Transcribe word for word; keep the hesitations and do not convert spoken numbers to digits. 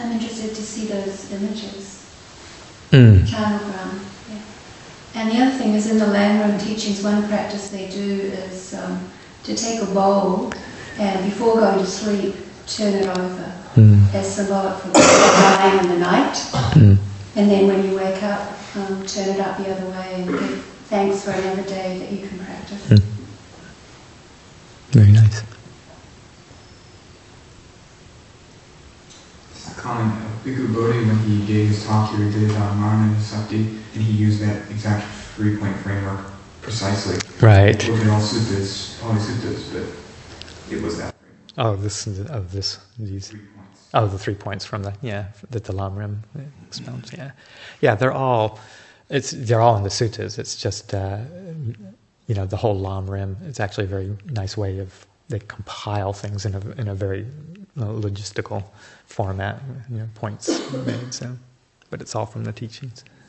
I'm interested to see those images. Mm. Chanogram. Yeah. And the other thing is in the Lamrim teachings, one practice they do is um, to take a bowl and before going to sleep, turn it over Mm. as symbolic for dying in the night. Mm. And then when you wake up, um, turn it up the other way and give thanks for another day that you can practice. Mm. Very nice. Just a comment. Bhikkhu Bodhi, when he gave his talk here, he did uh, Marana Sakti, and he used that exact three-point framework precisely. Right. Look at all suttas, all the suttas, but it was that framework. Oh, this of this these. Three points. Oh, the three points from the yeah that the Lamrim expounds. Yeah, yeah, they're all it's they're all in the suttas. It's just uh, you know the whole Lamrim. It's actually a very nice way of they compile things in a in a very uh, logistical format. You know, points made. So, but it's all from the teachings.